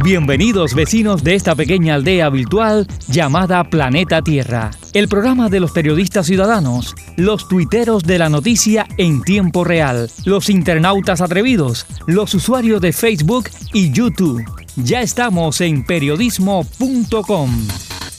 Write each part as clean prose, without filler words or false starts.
Bienvenidos vecinos de esta pequeña aldea virtual llamada Planeta Tierra, el programa de los periodistas ciudadanos, los tuiteros de la noticia en tiempo real, los internautas atrevidos, los usuarios de Facebook y YouTube. Ya estamos en periodismo.com.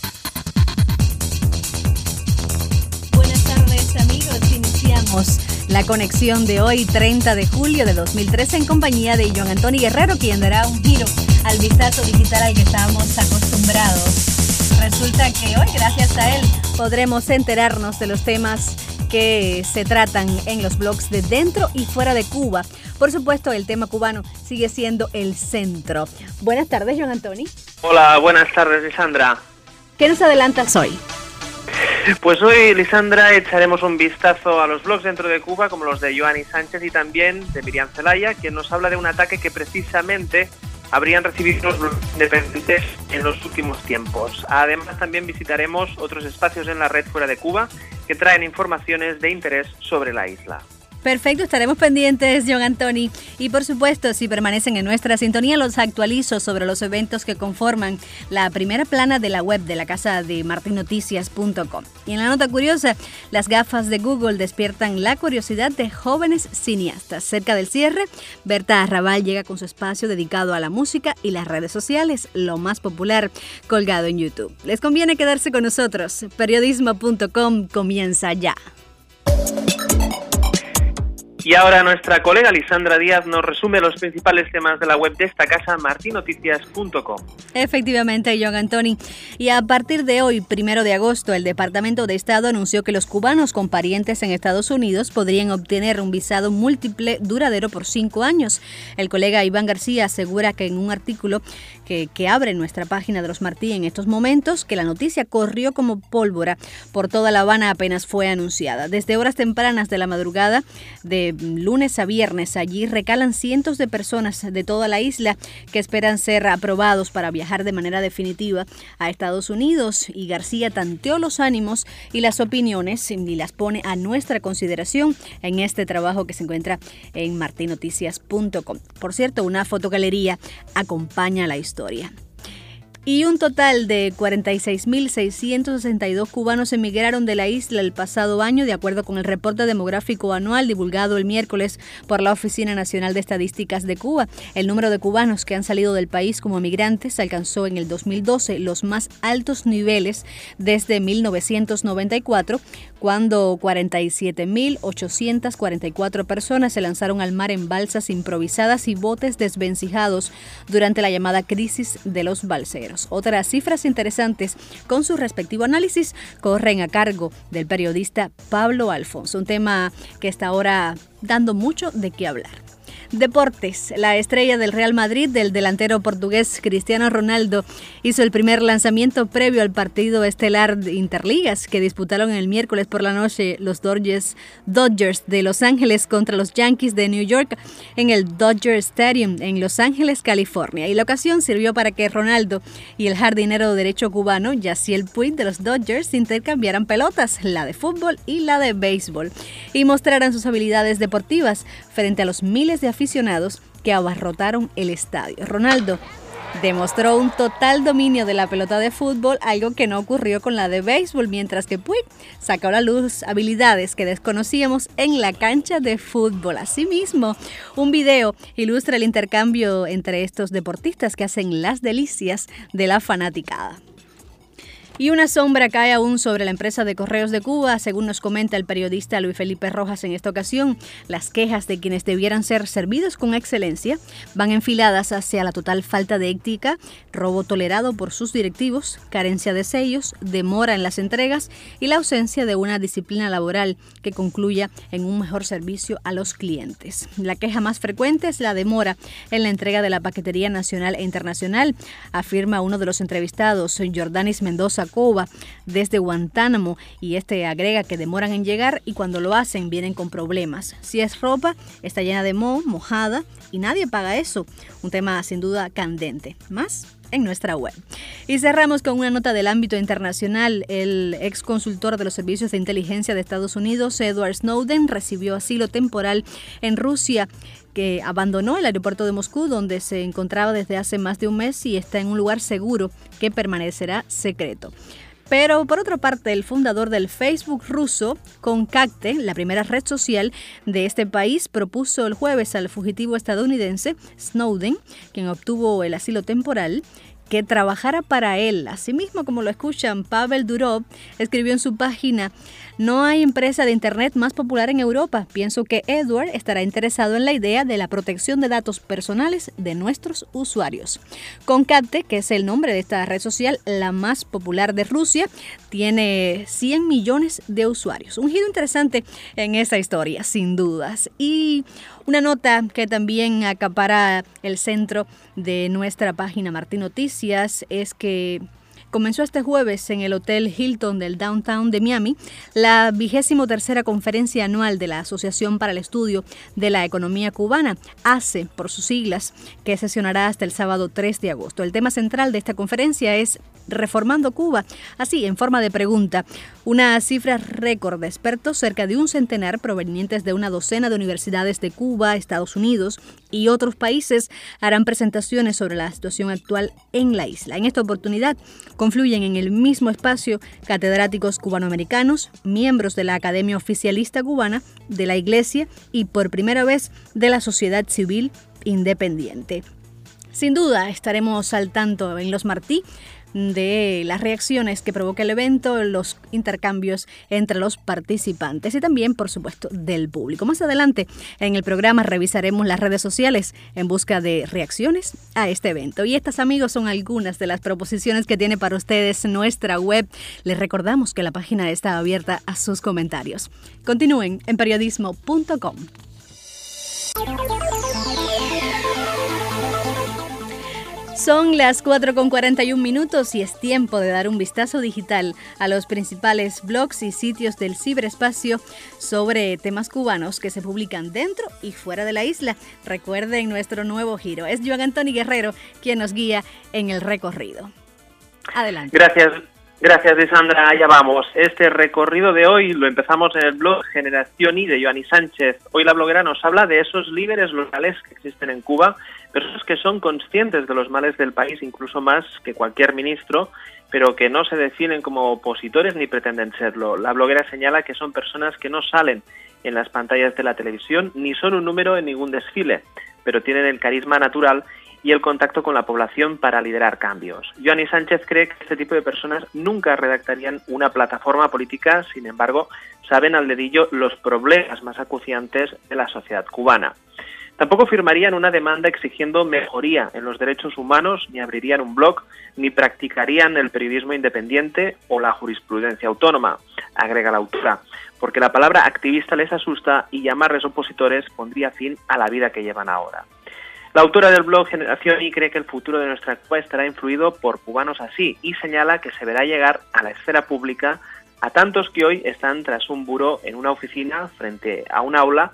Buenas tardes amigos, iniciamos la conexión de hoy, 30 de julio de 2013, en compañía de Joan Antonio Guerrero, quien dará un giro al vistazo digital al que estábamos acostumbrados. Resulta que hoy, gracias a él, podremos enterarnos de los temas que se tratan en los blogs de dentro y fuera de Cuba. Por supuesto, el tema cubano sigue siendo el centro. Buenas tardes, Joan Antonio. Hola, buenas tardes, Lisandra. ¿Qué nos adelantas hoy? Pues hoy, Lisandra, echaremos un vistazo a los blogs dentro de Cuba, como los de Joanny Sánchez y también de Miriam Zelaya, quien nos habla de un ataque que precisamente habrían recibido los blogs independientes en los últimos tiempos. Además, también visitaremos otros espacios en la red fuera de Cuba que traen informaciones de interés sobre la isla. Perfecto, estaremos pendientes, Joan Antonio. Y por supuesto, si permanecen en nuestra sintonía, los actualizo sobre los eventos que conforman la primera plana de la web de la casa de martinnoticias.com. Y en la nota curiosa, las gafas de Google despiertan la curiosidad de jóvenes cineastas. Cerca del cierre, Berta Arrabal llega con su espacio dedicado a la música y las redes sociales, lo más popular colgado en YouTube. Les conviene quedarse con nosotros. Periodismo.com comienza ya. Y ahora nuestra colega Lisandra Díaz nos resume los principales temas de la web de esta casa, martinnoticias.com. Efectivamente, Joan Antonio. Y a partir de hoy, 1 de agosto, el Departamento de Estado anunció que los cubanos con parientes en Estados Unidos podrían obtener un visado múltiple duradero por 5 años. El colega Iván García asegura que en un artículo que abre nuestra página de los Martí en estos momentos, que la noticia corrió como pólvora por toda La Habana apenas fue anunciada. Desde horas tempranas de la madrugada, de lunes a viernes, allí recalan cientos de personas de toda la isla que esperan ser aprobados para viajar de manera definitiva a Estados Unidos, y García tanteó los ánimos y las opiniones y las pone a nuestra consideración en este trabajo que se encuentra en martinnoticias.com. Por cierto, una fotogalería acompaña la historia. Y un total de 46.662 cubanos emigraron de la isla el pasado año, de acuerdo con el reporte demográfico anual divulgado el miércoles por la Oficina Nacional de Estadísticas de Cuba. El número de cubanos que han salido del país como migrantes alcanzó en el 2012 los más altos niveles desde 1994, cuando 47.844 personas se lanzaron al mar en balsas improvisadas y botes desvencijados durante la llamada crisis de los balseros. Otras cifras interesantes con su respectivo análisis corren a cargo del periodista Pablo Alfonso, un tema que está ahora dando mucho de qué hablar. Deportes. La estrella del Real Madrid, del delantero portugués Cristiano Ronaldo, hizo el primer lanzamiento previo al partido estelar de Interligas que disputaron el miércoles por la noche los Dodgers de Los Ángeles contra los Yankees de New York en el Dodger Stadium en Los Ángeles, California. Y la ocasión sirvió para que Ronaldo y el jardinero derecho cubano Yasiel Puig de los Dodgers intercambiaran pelotas, la de fútbol y la de béisbol, y mostraran sus habilidades deportivas frente a los miles de aficionados que abarrotaron el estadio. Ronaldo demostró un total dominio de la pelota de fútbol, algo que no ocurrió con la de béisbol, mientras que Puig sacó a la luz habilidades que desconocíamos en la cancha de fútbol. Asimismo, un video ilustra el intercambio entre estos deportistas que hacen las delicias de la fanaticada. Y una sombra cae aún sobre la empresa de Correos de Cuba, según nos comenta el periodista Luis Felipe Rojas en esta ocasión. Las quejas de quienes debieran ser servidos con excelencia van enfiladas hacia la total falta de ética, robo tolerado por sus directivos, carencia de sellos, demora en las entregas y la ausencia de una disciplina laboral que concluya en un mejor servicio a los clientes. La queja más frecuente es la demora en la entrega de la paquetería nacional e internacional, afirma uno de los entrevistados, Jordanis Mendoza Cuba, desde Guantánamo, y este agrega que demoran en llegar y cuando lo hacen vienen con problemas. Si es ropa, está llena de moho, mojada, y nadie paga eso. Un tema sin duda candente. Más en nuestra web. Y cerramos con una nota del ámbito internacional. El ex consultor de los servicios de inteligencia de Estados Unidos, Edward Snowden, recibió asilo temporal en Rusia, que abandonó el aeropuerto de Moscú, donde se encontraba desde hace más de un mes, y está en un lugar seguro que permanecerá secreto. Pero, por otra parte, el fundador del Facebook ruso, Concacte, la primera red social de este país, propuso el jueves al fugitivo estadounidense Snowden, quien obtuvo el asilo temporal, que trabajara para él. Asimismo, como lo escuchan, Pavel Durov escribió en su página: no hay empresa de Internet más popular en Europa. Pienso que Edward estará interesado en la idea de la protección de datos personales de nuestros usuarios. Concacte, que es el nombre de esta red social, la más popular de Rusia, tiene 100 millones de usuarios. Un giro interesante en esa historia, sin dudas. Y una nota que también acapara el centro de nuestra página Martín Noticias es que comenzó este jueves en el Hotel Hilton del Downtown de Miami la 23ª conferencia anual de la Asociación para el Estudio de la Economía Cubana, ACE por sus siglas, que sesionará hasta el sábado 3 de agosto. El tema central de esta conferencia es Reformando Cuba, así en forma de pregunta. Una cifra récord de expertos, cerca de un centenar provenientes de una docena de universidades de Cuba, Estados Unidos y otros países, harán presentaciones sobre la situación actual en la isla. En esta oportunidad confluyen en el mismo espacio catedráticos cubanoamericanos, miembros de la Academia Oficialista Cubana, de la Iglesia y por primera vez de la sociedad civil independiente. Sin duda estaremos al tanto en Los Martí de las reacciones que provoca el evento, los intercambios entre los participantes y también, por supuesto, del público. Más adelante en el programa revisaremos las redes sociales en busca de reacciones a este evento. Y estas, amigos, son algunas de las proposiciones que tiene para ustedes nuestra web. Les recordamos que la página está abierta a sus comentarios. Continúen en periodismo.com. Son las 4:41 y es tiempo de dar un vistazo digital a los principales blogs y sitios del ciberespacio sobre temas cubanos que se publican dentro y fuera de la isla. Recuerden nuestro nuevo giro. Es Joan Antoni Guerrero quien nos guía en el recorrido. Adelante. Gracias, Lisandra. Allá vamos. Este recorrido de hoy lo empezamos en el blog Generación I de Joanny Sánchez. Hoy la bloguera nos habla de esos líderes locales que existen en Cuba, personas que son conscientes de los males del país, incluso más que cualquier ministro, pero que no se definen como opositores ni pretenden serlo. La bloguera señala que son personas que no salen en las pantallas de la televisión ni son un número en ningún desfile, pero tienen el carisma natural y el contacto con la población para liderar cambios. Joanny Sánchez cree que este tipo de personas nunca redactarían una plataforma política, sin embargo, saben al dedillo los problemas más acuciantes de la sociedad cubana. Tampoco firmarían una demanda exigiendo mejoría en los derechos humanos, ni abrirían un blog, ni practicarían el periodismo independiente o la jurisprudencia autónoma, agrega la autora, porque la palabra activista les asusta y llamarles opositores pondría fin a la vida que llevan ahora. La autora del blog Generación I cree que el futuro de nuestra Cuba estará influido por cubanos así y señala que se verá llegar a la esfera pública a tantos que hoy están tras un buró en una oficina frente a un aula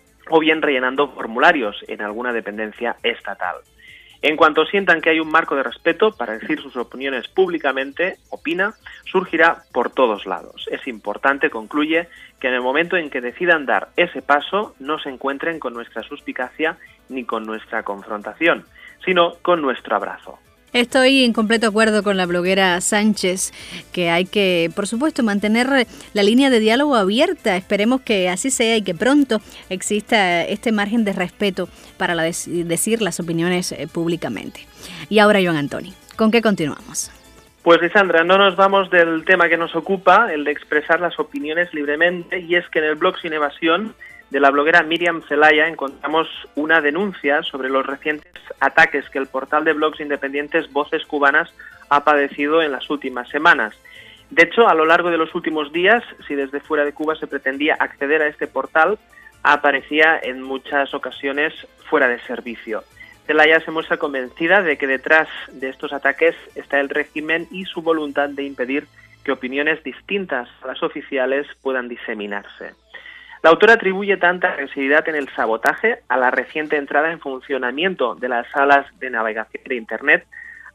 o bien rellenando formularios en alguna dependencia estatal. En cuanto sientan que hay un marco de respeto para decir sus opiniones públicamente, opina, surgirá por todos lados. Es importante, concluye, que en el momento en que decidan dar ese paso no se encuentren con nuestra suspicacia ni con nuestra confrontación, sino con nuestro abrazo. Estoy en completo acuerdo con la bloguera Sánchez, que hay que, por supuesto, mantener la línea de diálogo abierta. Esperemos que así sea y que pronto exista este margen de respeto para decir las opiniones públicamente. Y ahora, Joan Antoni, ¿con qué continuamos? Pues, Lisandra, no nos vamos del tema que nos ocupa, el de expresar las opiniones libremente, y es que en el blog Sin Evasión de la bloguera Miriam Zelaya encontramos una denuncia sobre los recientes ataques que el portal de blogs independientes Voces Cubanas ha padecido en las últimas semanas. De hecho, a lo largo de los últimos días, si desde fuera de Cuba se pretendía acceder a este portal, aparecía en muchas ocasiones fuera de servicio. Zelaya se muestra convencida de que detrás de estos ataques está el régimen y su voluntad de impedir que opiniones distintas a las oficiales puedan diseminarse. La autora atribuye tanta agresividad en el sabotaje a la reciente entrada en funcionamiento de las salas de navegación de Internet,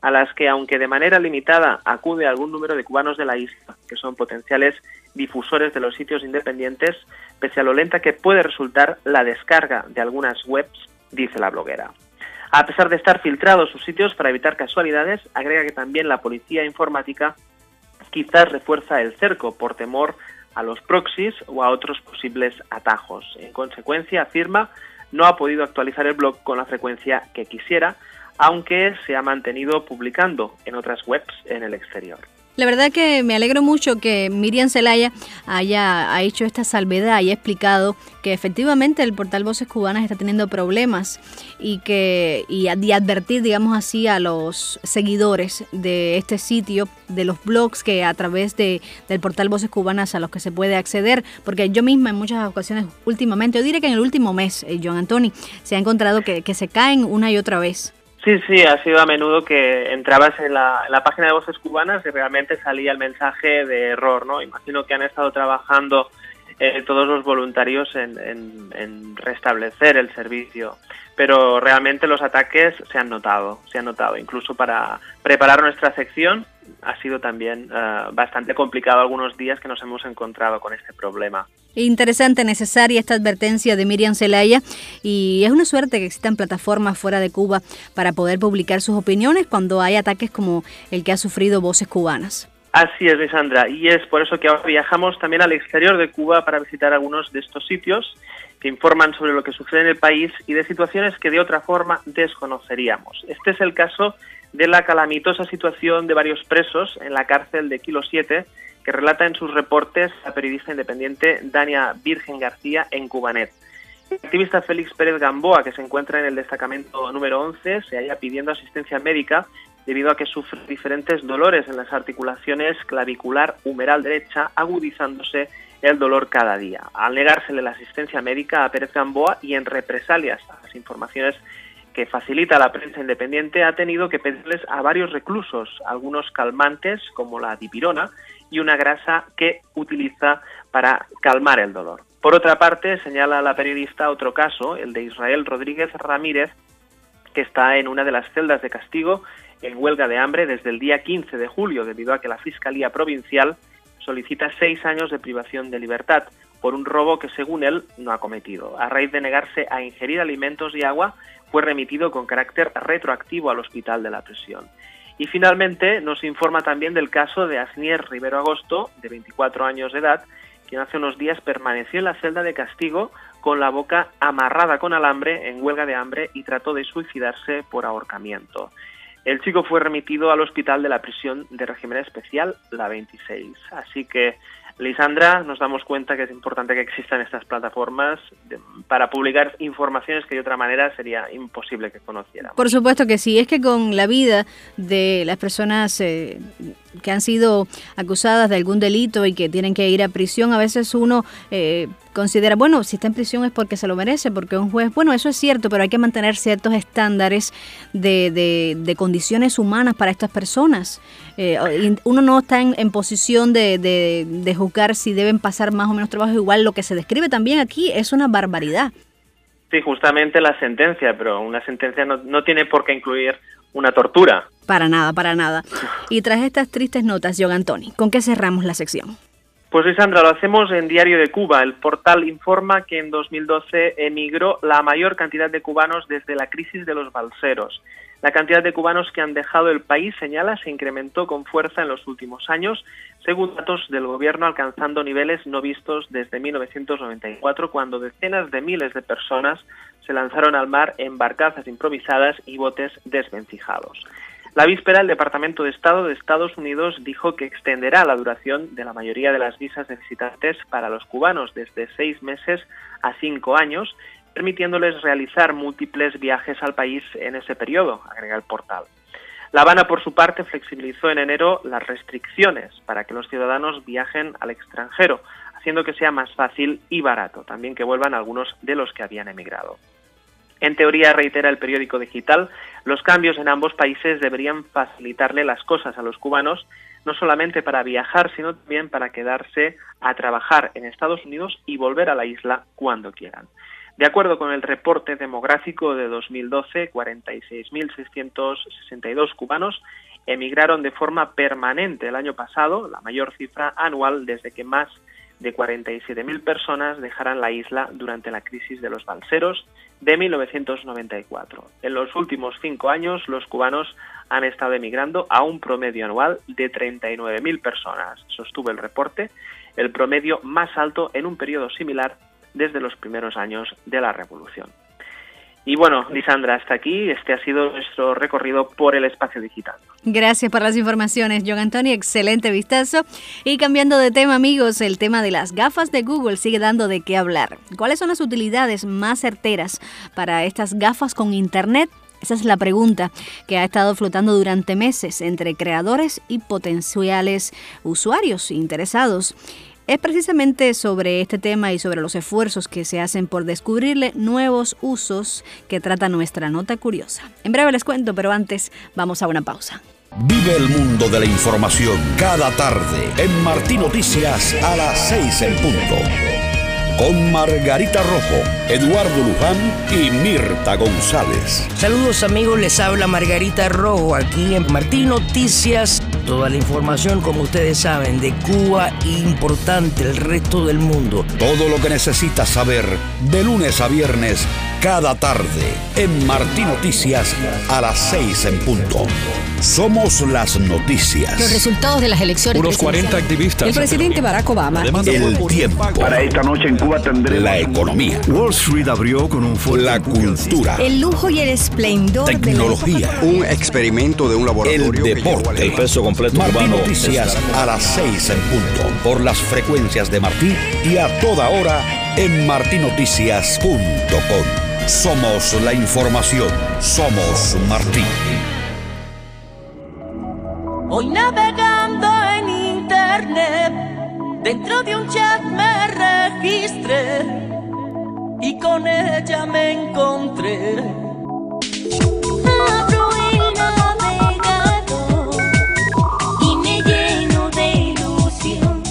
a las que, aunque de manera limitada, acude algún número de cubanos de la isla, que son potenciales difusores de los sitios independientes, pese a lo lenta que puede resultar la descarga de algunas webs, dice la bloguera. A pesar de estar filtrados sus sitios para evitar casualidades, agrega que también la policía informática quizás refuerza el cerco por temor a los proxies o a otros posibles atajos. En consecuencia, afirma, no ha podido actualizar el blog con la frecuencia que quisiera, aunque se ha mantenido publicando en otras webs en el exterior. La verdad que me alegro mucho que Miriam Zelaya haya hecho esta salvedad y ha explicado que efectivamente el portal Voces Cubanas está teniendo problemas y advertir, digamos así, a los seguidores de este sitio, de los blogs que a través del portal Voces Cubanas a los que se puede acceder, porque yo misma en muchas ocasiones últimamente, yo diré que en el último mes, Joan Antoni, se ha encontrado que se caen una y otra vez. Sí, ha sido a menudo que entrabas en la página de Voces Cubanas y realmente salía el mensaje de error, ¿no? Imagino que han estado trabajando todos los voluntarios en restablecer el servicio, pero realmente los ataques se han notado. Incluso para preparar nuestra sección ha sido también bastante complicado algunos días que nos hemos encontrado con este problema. Interesante, necesaria esta advertencia de Miriam Zelaya, y es una suerte que existan plataformas fuera de Cuba para poder publicar sus opiniones cuando hay ataques como el que ha sufrido Voces Cubanas. Así es, Lisandra, y es por eso que ahora viajamos también al exterior de Cuba para visitar algunos de estos sitios que informan sobre lo que sucede en el país y de situaciones que de otra forma desconoceríamos. Este es el caso de la calamitosa situación de varios presos en la cárcel de Kilo 7, que relata en sus reportes la periodista independiente Dania Virgen García en Cubanet. El activista Félix Pérez Gamboa, que se encuentra en el destacamento número 11, se halla pidiendo asistencia médica debido a que sufre diferentes dolores en las articulaciones clavicular humeral derecha, agudizándose el dolor cada día. Al negársele la asistencia médica a Pérez Gamboa y en represalias a las informaciones que facilita la prensa independiente, ha tenido que pedirles a varios reclusos algunos calmantes como la dipirona y una grasa que utiliza para calmar el dolor. Por otra parte, señala la periodista otro caso, el de Israel Rodríguez Ramírez, que está en una de las celdas de castigo en huelga de hambre desde el día 15 de julio, debido a que la Fiscalía Provincial solicita 6 años de privación de libertad por un robo que, según él, no ha cometido. A raíz de negarse a ingerir alimentos y agua, fue remitido con carácter retroactivo al hospital de la prisión. Y finalmente nos informa también del caso de Asnier Rivero Agosto, de 24 años de edad, quien hace unos días permaneció en la celda de castigo con la boca amarrada con alambre en huelga de hambre y trató de suicidarse por ahorcamiento. El chico fue remitido al hospital de la prisión de régimen especial, la 26. Así que, Lisandra, nos damos cuenta que es importante que existan estas plataformas para publicar informaciones que de otra manera sería imposible que conociéramos. Por supuesto que sí, es que con la vida de las personas que han sido acusadas de algún delito y que tienen que ir a prisión, a veces uno considera, bueno, si está en prisión es porque se lo merece, porque un juez, bueno, eso es cierto, pero hay que mantener ciertos estándares de condiciones humanas para estas personas. Uno no está en posición de juzgar si deben pasar más o menos trabajo. Igual lo que se describe también aquí es una barbaridad. Sí, justamente la sentencia, pero una sentencia no tiene por qué incluir una tortura. Para nada. Y tras estas tristes notas, Joan Antoni, ¿con qué cerramos la sección? Pues Lisandra, lo hacemos en Diario de Cuba. El portal informa que en 2012 emigró la mayor cantidad de cubanos desde la crisis de los balseros. La cantidad de cubanos que han dejado el país, señala, se incrementó con fuerza en los últimos años, según datos del gobierno, alcanzando niveles no vistos desde 1994, cuando decenas de miles de personas se lanzaron al mar en barcazas improvisadas y botes desvencijados. La víspera, el Departamento de Estado de Estados Unidos dijo que extenderá la duración de la mayoría de las visas de visitantes para los cubanos desde 6 meses a 5 años, permitiéndoles realizar múltiples viajes al país en ese periodo, agrega el portal. La Habana, por su parte, flexibilizó en enero las restricciones para que los ciudadanos viajen al extranjero, haciendo que sea más fácil y barato, también que vuelvan algunos de los que habían emigrado. En teoría, reitera el periódico digital, los cambios en ambos países deberían facilitarle las cosas a los cubanos, no solamente para viajar, sino también para quedarse a trabajar en Estados Unidos y volver a la isla cuando quieran. De acuerdo con el reporte demográfico de 2012, 46.662 cubanos emigraron de forma permanente el año pasado, la mayor cifra anual desde que más de 47.000 personas dejaran la isla durante la crisis de los balseros de 1994. En los últimos 5 años, los cubanos han estado emigrando a un promedio anual de 39.000 personas, sostuvo el reporte, el promedio más alto en un periodo similar desde los primeros años de la Revolución. Y bueno, Lisandra, hasta aquí. Este ha sido nuestro recorrido por el espacio digital. Gracias por las informaciones, John Antonio. Excelente vistazo. Y cambiando de tema, amigos, el tema de las gafas de Google sigue dando de qué hablar. ¿Cuáles son las utilidades más certeras para estas gafas con Internet? Esa es la pregunta que ha estado flotando durante meses entre creadores y potenciales usuarios interesados. Es precisamente sobre este tema y sobre los esfuerzos que se hacen por descubrirle nuevos usos que trata nuestra nota curiosa. En breve les cuento, pero antes vamos a una pausa. Vive el mundo de la información cada tarde en Martí Noticias a las 6 en punto. Con Margarita Rojo, Eduardo Luján y Mirta González. Saludos amigos, les habla Margarita Rojo aquí en Martí Noticias. Toda la información, como ustedes saben, de Cuba importante el resto del mundo. Todo lo que necesitas saber de lunes a viernes cada tarde en Martí Noticias a las 6 en punto. Somos las noticias. Los resultados de las elecciones. Unos 40 activistas. El presidente Barack Obama. El tiempo. Para esta noche en Cuba tendremos la economía. Wall Street abrió con un fuerte la cultura. El lujo y el esplendor. Tecnología. Un experimento de un laboratorio. El deporte. El peso completo Martí cubano. Noticias a las 6 en punto. Por las frecuencias de Martí y a toda hora en martinoticias.com. Somos la información. Somos Martí. Hoy navegando en internet, dentro de un chat me registré y con ella me encontré. Abro el navegador y me lleno de ilusión.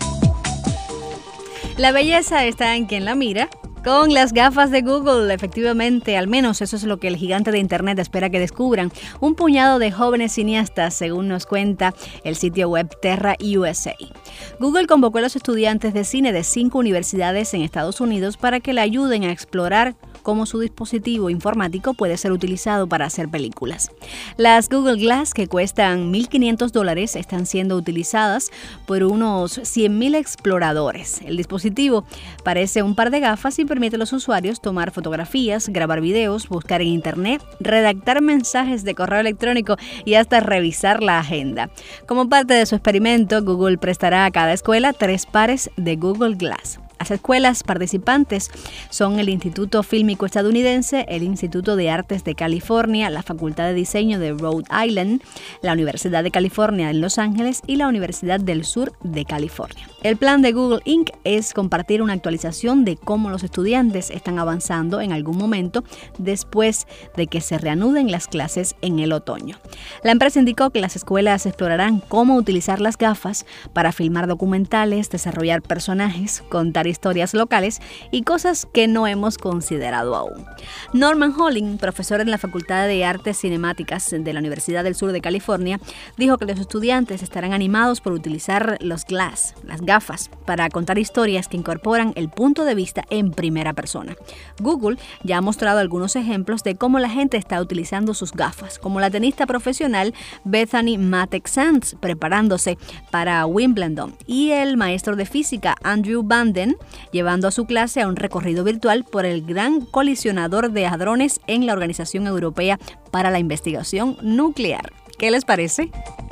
La belleza está en quien la mira. Con las gafas de Google, efectivamente, al menos eso es lo que el gigante de Internet espera que descubran un puñado de jóvenes cineastas, según nos cuenta el sitio web Terra USA. Google convocó a los estudiantes de cine de 5 universidades en Estados Unidos para que le ayuden a explorar cómo su dispositivo informático puede ser utilizado para hacer películas. Las Google Glass, que cuestan $1.500, están siendo utilizadas por unos 100.000 exploradores. El dispositivo parece un par de gafas y permite a los usuarios tomar fotografías, grabar videos, buscar en internet, redactar mensajes de correo electrónico y hasta revisar la agenda. Como parte de su experimento, Google prestará a cada escuela 3 pares de Google Glass. Las escuelas participantes son el Instituto Fílmico Estadounidense, el Instituto de Artes de California, la Facultad de Diseño de Rhode Island, la Universidad de California en Los Ángeles y la Universidad del Sur de California. El plan de Google Inc. es compartir una actualización de cómo los estudiantes están avanzando en algún momento después de que se reanuden las clases en el otoño. La empresa indicó que las escuelas explorarán cómo utilizar las gafas para filmar documentales, desarrollar personajes, contar historias locales y cosas que no hemos considerado aún. Norman Holling, profesor en la Facultad de Artes Cinemáticas de la Universidad del Sur de California, dijo que los estudiantes estarán animados por utilizar los glass, las gafas, para contar historias que incorporan el punto de vista en primera persona. Google ya ha mostrado algunos ejemplos de cómo la gente está utilizando sus gafas, como la tenista profesional Bethany Mattek-Sands preparándose para Wimbledon y el maestro de física Andrew Banden llevando a su clase a un recorrido virtual por el gran colisionador de hadrones en la Organización Europea para la Investigación Nuclear. ¿Qué les parece?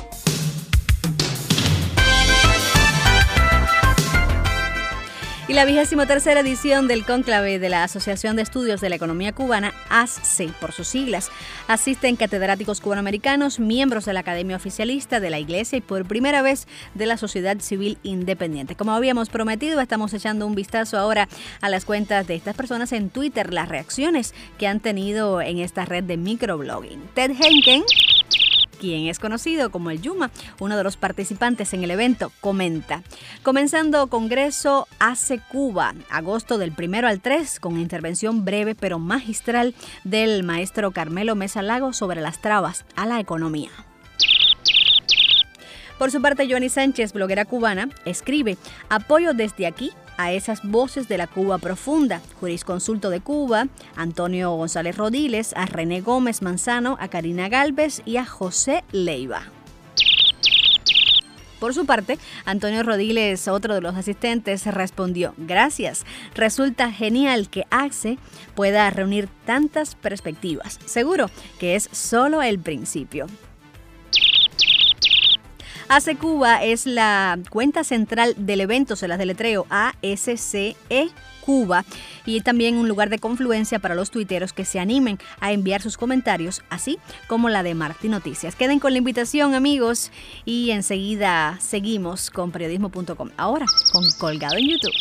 Y la 23ª edición del cónclave de la Asociación de Estudios de la Economía Cubana, ASCE, por sus siglas, asisten catedráticos cubanoamericanos, miembros de la Academia Oficialista de la Iglesia y por primera vez de la sociedad civil independiente. Como habíamos prometido, estamos echando un vistazo ahora a las cuentas de estas personas en Twitter, las reacciones que han tenido en esta red de microblogging. Ted Henken, quien es conocido como el Yuma, uno de los participantes en el evento, comenta: comenzando Congreso Hace Cuba, agosto del 1 al 3, con intervención breve pero magistral del maestro Carmelo Mesa Lago sobre las trabas a la economía. Por su parte, Joanny Sánchez, bloguera cubana, escribe: apoyo desde aquí a esas voces de la Cuba profunda, jurisconsulto de Cuba, Antonio González Rodiles, a René Gómez Manzano, a Karina Galvez y a José Leiva. Por su parte, Antonio Rodiles, otro de los asistentes, respondió: gracias, resulta genial que ACE pueda reunir tantas perspectivas. Seguro que es solo el principio. ACE Cuba es la cuenta central del evento, se las deletreo ASCE Cuba, y también un lugar de confluencia para los tuiteros que se animen a enviar sus comentarios, así como la de Martín Noticias. Queden con la invitación, amigos, y enseguida seguimos con periodismo.com, ahora con Colgado en YouTube.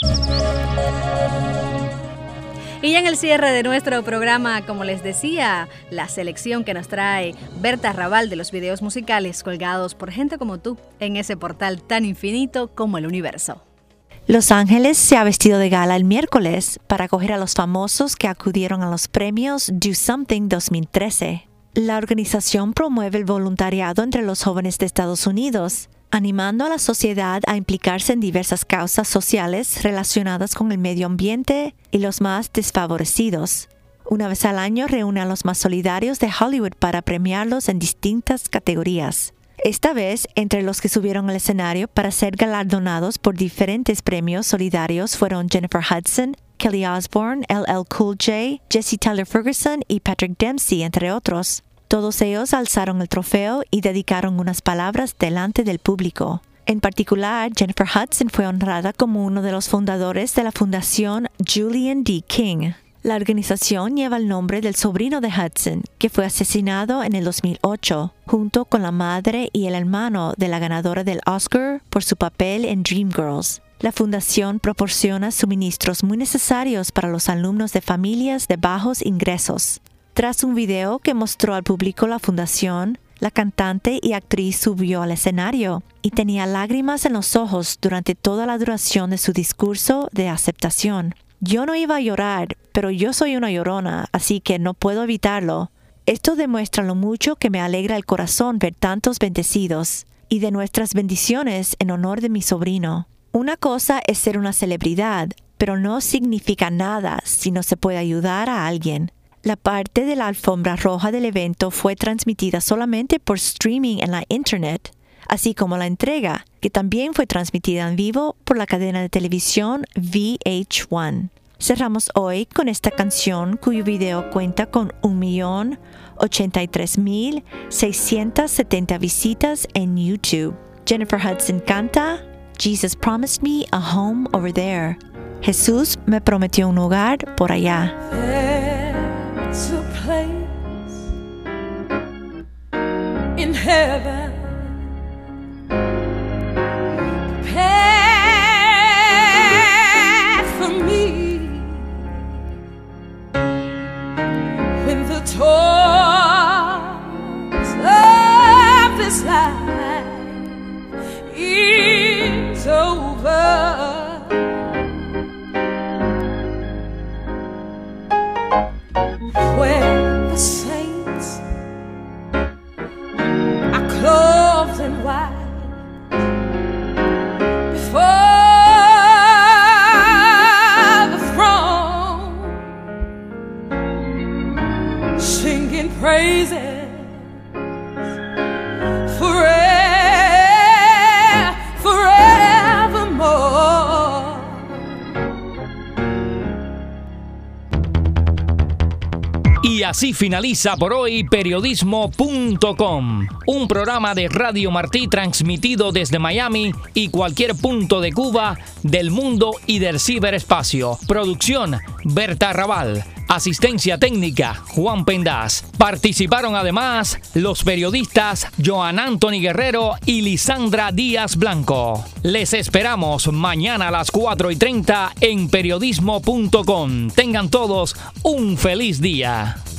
Y ya en el cierre de nuestro programa, como les decía, la selección que nos trae Berta Raval de los videos musicales colgados por gente como tú en ese portal tan infinito como el universo. Los Ángeles se ha vestido de gala el miércoles para acoger a los famosos que acudieron a los premios Do Something 2013. La organización promueve el voluntariado entre los jóvenes de Estados Unidos, animando a la sociedad a implicarse en diversas causas sociales relacionadas con el medio ambiente y los más desfavorecidos. Una vez al año reúne a los más solidarios de Hollywood para premiarlos en distintas categorías. Esta vez, entre los que subieron al escenario para ser galardonados por diferentes premios solidarios fueron Jennifer Hudson, Kelly Osbourne, LL Cool J, Jesse Tyler Ferguson y Patrick Dempsey, entre otros. Todos ellos alzaron el trofeo y dedicaron unas palabras delante del público. En particular, Jennifer Hudson fue honrada como uno de los fundadores de la Fundación Julian D. King. La organización lleva el nombre del sobrino de Hudson, que fue asesinado en el 2008, junto con la madre y el hermano de la ganadora del Oscar por su papel en Dreamgirls. La fundación proporciona suministros muy necesarios para los alumnos de familias de bajos ingresos. Tras un video que mostró al público la fundación, la cantante y actriz subió al escenario y tenía lágrimas en los ojos durante toda la duración de su discurso de aceptación. Yo no iba a llorar, pero yo soy una llorona, así que no puedo evitarlo. Esto demuestra lo mucho que me alegra el corazón ver tantos bendecidos y de nuestras bendiciones en honor de mi sobrino. Una cosa es ser una celebridad, pero no significa nada si no se puede ayudar a alguien. La parte de la alfombra roja del evento fue transmitida solamente por streaming en la internet, así como la entrega, que también fue transmitida en vivo por la cadena de televisión VH1. Cerramos hoy con esta canción cuyo video cuenta con 1,083,670 visitas en YouTube. Jennifer Hudson canta Jesus Promised Me a Home Over There. Jesús me prometió un hogar por allá. There's a place in heaven prepared for me when the toils of this life is over. Where the saints are clothed in white before the throne, singing praises forevermore. Y así finaliza por hoy periodismo.com, un programa de Radio Martí transmitido desde Miami y cualquier punto de Cuba, del mundo y del ciberespacio. Producción, Berta Raval. Asistencia técnica, Juan Pendaz. Participaron además los periodistas Joan Anthony Guerrero y Lisandra Díaz Blanco. Les esperamos mañana a las 4:30 en periodismo.com. Tengan todos un feliz día.